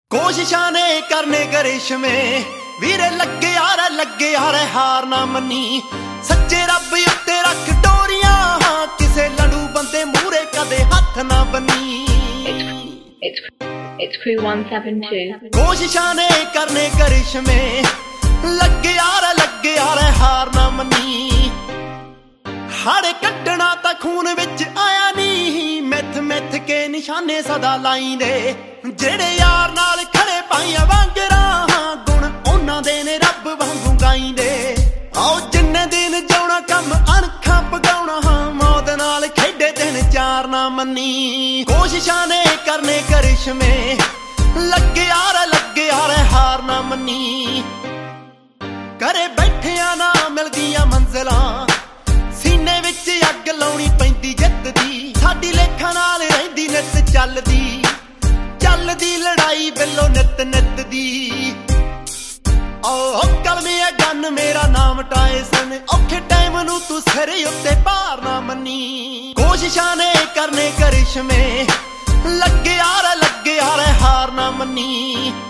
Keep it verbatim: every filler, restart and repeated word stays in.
ਕੋਸ਼ਿਸ਼ਾਂ ਨੇ ਕਰਨੇ ਕਰਿਸ਼ਮੇ ਵੀਰੇ ਲੱਗੇ ਯਾਰ ਲੱਗੇ ਯਾਰ ਹਾਰ ਨਾ ਮੰਨੀ ਸੱਚੇ ਰੱਬ ਉੱਤੇ ਰੱਖ ਡੋਰੀਆਂ ਕਿਸੇ ਲੜੂ ਬੰਦੇ ਮੂਹਰੇ ਕਦੇ ਹੱਥ ਨਾ ਬੰਨੀ It's, it's crew one seven two ਕੋਸ਼ਿਸ਼ਾਂ ਨੇ ਕਰਨੇ ਕਰਿਸ਼ਮੇ ਲੱਗੇ ਯਾਰ ਲੱਗੇ ਯਾਰ ਹਾਰ ਨਾ ਮੰਨੀ ਹਾੜੇ ਕੱਢਣਾ ਤਾਂ ਖੂਨ ਵਿੱਚ ਆਇਆ ਨਹੀਂ ਮਿੱਥ ਮਿੱਥ ਕੇ ਨਿਸ਼ਾਨੇ ਸਦਾ ਲਾਈਂਦੇ ਜਿਹੜੇ ਯਾਰ ਨਾਲ ਖੜੇ ਪਾਈਆਂ ਵਾਂਗਰਾਂ ਗੁਣ ਉਹਨਾਂ ਦੇ ਨੇ ਰੱਬ ਵਾਂਗੂ ਗਾਈਂਦੇ ਆਓ ਜਿੰਨੇ ਦਿਨ ਜਾਉਣਾ ਕੰਮ ਅਣਖਾਂ ਪਗਾਉਣਾ ਹਾਂ ਮੌਤ ਨਾਲ ਖੇਡੇ ਦਿਨ ਚਾਰ ਨਾ ਮੰਨੀ ਕੋਸ਼ਿਸ਼ਾਂ ਨੇ ਕਰਨੇ ਕਰਿਸ਼ਮੇ ਲੱਗੇ ਯਾਰ ਲੱਗੇ ਯਾਰ ਹਾਰ ਨਾ ਮੰਨੀ ਘਰੇ ਬੈਠਿਆਂ ਨਾ ਮਿਲਦੀਆਂ ਮੰਜ਼ਲਾਂ ਸੀਨੇ ਵਿੱਚ ਅੱਗ ਲਾਉਣੀ ਪੈਂਦੀ ਜਿੱਤ ਦੀ ਸਾਡੀ ਲੇਖਾਂ ਨਾਲ ਰਹਿੰਦੀ ਨਿੱਤ ਚੱਲਦੀ ਚੱਲਦੀ ਲੜਾਈ ਬਿੱਲੋ ਨਿੱਤ ਨਿੱਤ ਦੀ ਓ ਕਲਮੇ ਗੰਨ ਮੇਰਾ ਨਾਮ ਟਾਇਸਨ ਔਖੇ ਟਾਈਮ ਨੂੰ ਤੂੰ ਸਿਰ ਉੱਤੇ ਭਾਰ ਨਾ ਮੰਨੀ ਕੋਸ਼ਿਸ਼ਾਂ ਨੇ ਕਰਨੇ ਕਰਿਸ਼ਮੇ ਲੱਗੇ ਯਾਰ ਲੱਗੇ ਯਾਰ ਹਾਰ ਨਾ ਮੰਨੀ